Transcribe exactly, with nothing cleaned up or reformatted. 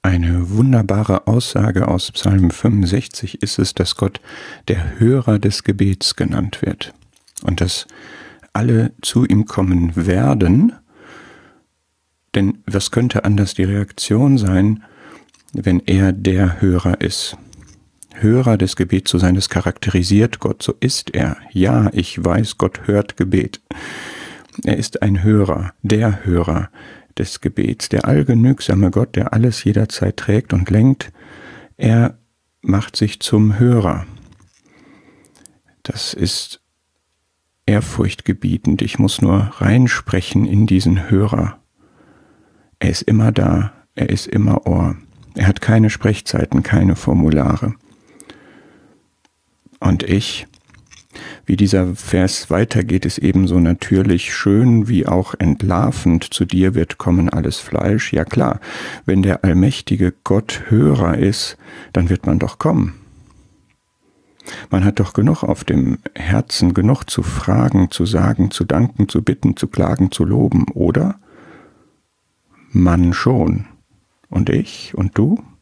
Eine wunderbare Aussage aus Psalm fünfundsechzig ist es, dass Gott der Hörer des Gebets genannt wird und dass alle zu ihm kommen werden, denn was könnte anders die Reaktion sein, wenn er der Hörer ist? Hörer des Gebets zu sein, das charakterisiert Gott, so ist er. Ja, ich weiß, Gott hört Gebet. Er ist ein Hörer, der Hörer des Gebets, der allgenügsame Gott, der alles jederzeit trägt und lenkt. Er macht sich zum Hörer. Das ist ehrfurchtgebietend. Ich muss nur reinsprechen in diesen Hörer. Er ist immer da, er ist immer Ohr. Er hat keine Sprechzeiten, keine Formulare. Und ich, wie dieser Vers weitergeht, ist ebenso natürlich schön wie auch entlarvend. Zu dir wird kommen alles Fleisch. Ja klar, wenn der allmächtige Gott Hörer ist, dann wird man doch kommen. Man hat doch genug auf dem Herzen, genug zu fragen, zu sagen, zu danken, zu bitten, zu klagen, zu loben, oder? Man schon. Und ich und du?